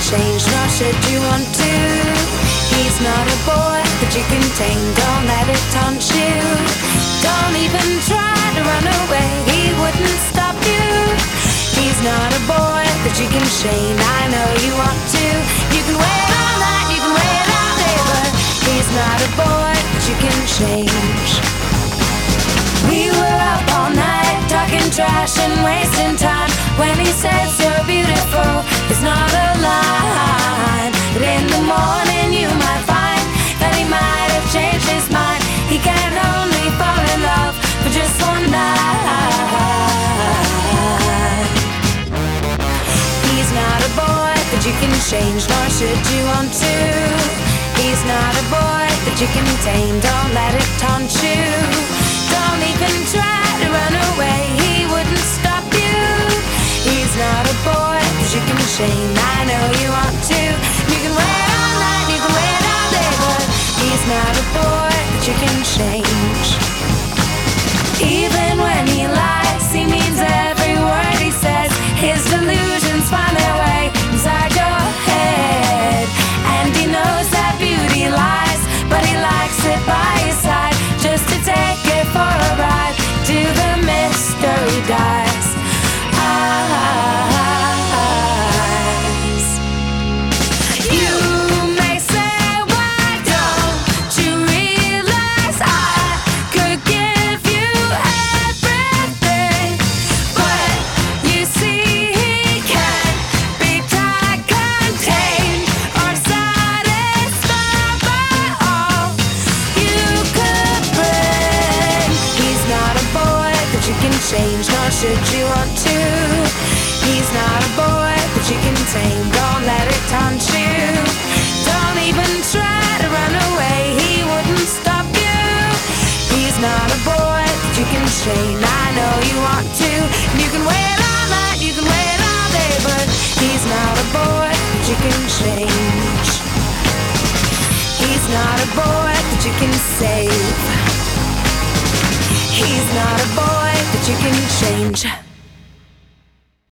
change, nor should you want to. He's not a boy that you can tame, don't let it taunt you. Don't even try to run away, he wouldn't stop you. He's not a boy that you can shame, I know you want to. You can wait all night, you can wait all day, but he's not a boy that you can change. We were up all night talking trash and wasting time when he said you're beautiful, it's not a line. But in the morning you might find that he might have changed his mind. He can only fall in love for just one night. He's not a boy that you can change, nor should you want to. He's not a boy that you can tame, don't let it taunt you. Don't even try to run away, he wouldn't stop you. He's not a boy that you can shame, I know you want to. You can wait all night, you can wait all day, but he's not a boy that you can change. Even when he lies, he means every word he says. His delusions find their way inside your head, and he knows that beauty lies, but he likes it by his side, just to take it for a ride till the mystery dies. You may say, why don't you realize I could give you everything? But you see, he can't be tied, contained, or satisfied by all you could bring. He's not a boy that you can change, nor should you want to. He's not a boy that you can tame, don't let it taunt you. Don't even try to run away, he wouldn't stop you. He's not a boy that you can shame, I know you want to. You can wait all night, you can wait all day, but he's not a boy that you can change. He's not a boy that you can save. He's not a boy that you can change.